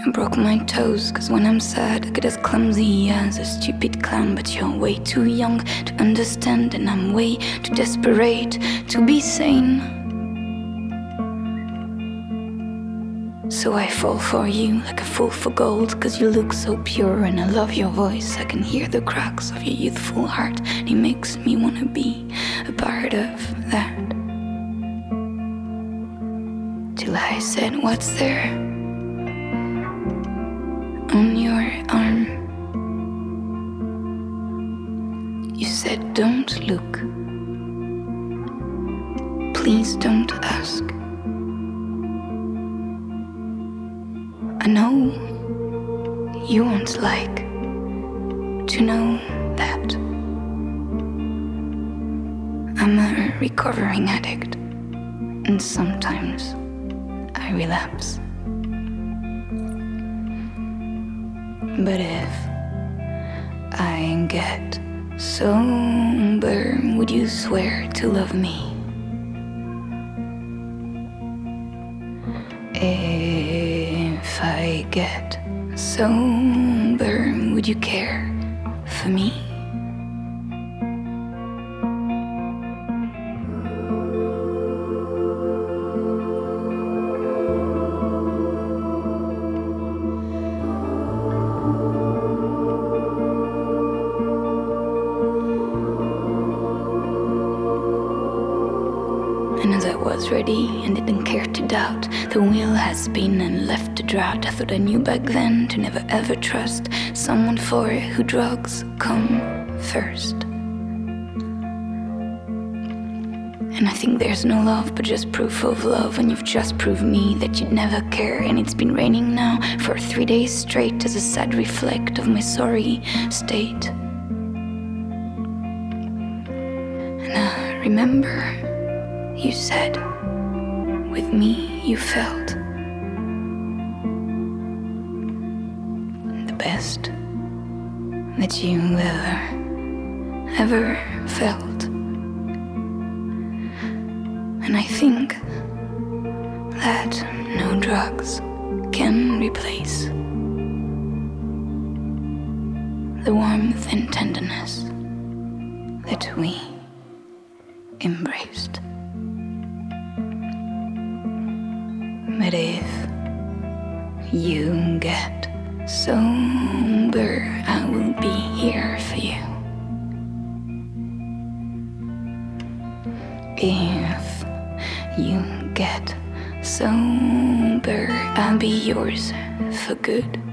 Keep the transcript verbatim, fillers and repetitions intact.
I broke my toes, cause when I'm sad I get as clumsy as a stupid clown. But you're way too young to understand, and I'm way too desperate to be sane. So I fall for you like a fool for gold, cause you look so pure and I love your voice. I can hear the cracks of your youthful heart, and it makes me wanna be a part of that. Till I said, what's there on your arm? You said, don't look, please don't ask. I know you won't like to know that I'm a recovering addict, and sometimes I relapse. But if I get sober, would you swear to love me? If I get sober, would you care for me? And as I was ready and didn't care to doubt, the wheel has been and left a drought. I thought I knew back then to never ever trust someone for who drugs come first. And I think there's no love but just proof of love, and you've just proved me that you'd never care. And it's been raining now for three days straight as a sad reflect of my sorry state. And I remember you said, with me you felt the best that you ever, ever felt. And I think that no drugs can replace the warmth and tenderness that we embraced. But if you get sober, I will be here for you. If you get sober, I'll be yours for good.